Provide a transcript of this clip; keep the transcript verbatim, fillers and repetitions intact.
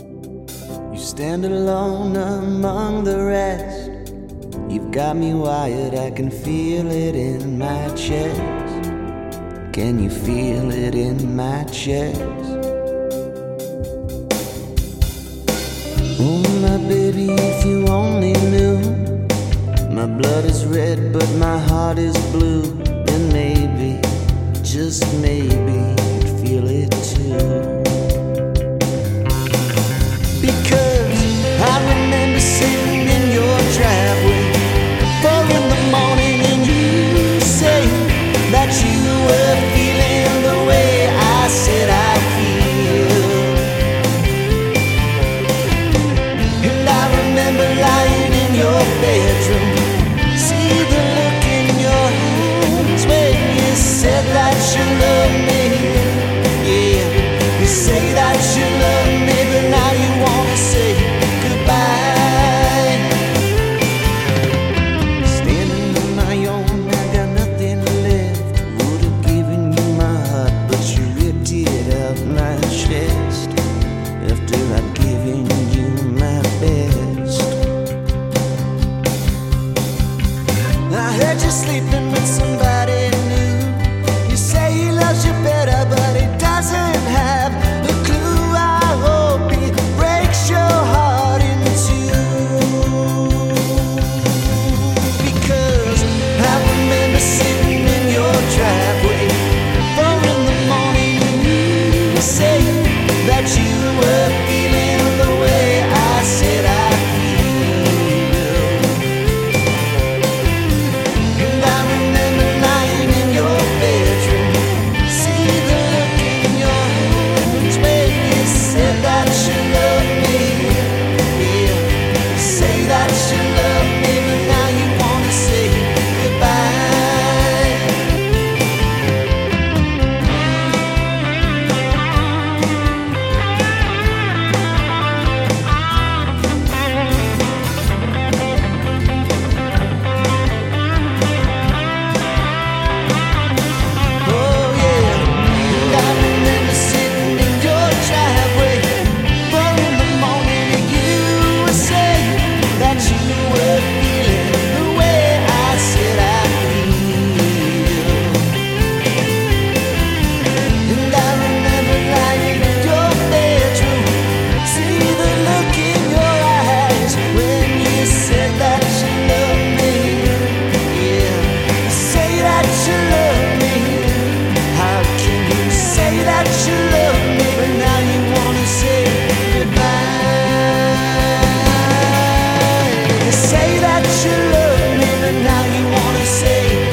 You stand alone among the rest. You've got me wired, I can feel it in my chest. Can you feel it in my chest? Oh my baby, if you only knew. My blood is red but my heart is blue. And maybe, just maybe, you'd feel it too. Because I remember sitting in your driveway four in the morning and you say that you were feeling the way I said I feel. And I remember lying in your bedroom, see the look in your eyes when you said that you love me. Yeah, you say that you love me, but now you wanna say goodbye. Standing on my own, I got nothing left. Would have given you my heart, but you ripped it out my chest after I'd given you my best. I heard you sleeping with somebody new. You say he loves you better, but he doesn't have a clue. I hope he breaks your heart in two. Because I remember sitting in your driveway four in the morning and you say that you were feeling the way I said I feel. And I remember lying in your bedroom, see the look in your eyes when you said that you love me. Yeah, you say that you love me, but now you wanna say goodbye. Oh yeah, and I remember sitting in your driveway four in the morning and you were saying that you were feeling the way I said I feel. And I remember lying in your bedroom, see the look in your eyes when you said that you love me. Yeah, you say that you love me. How can you say that you love me, but now you wanna say goodbye? You say that you love me, but now you wanna say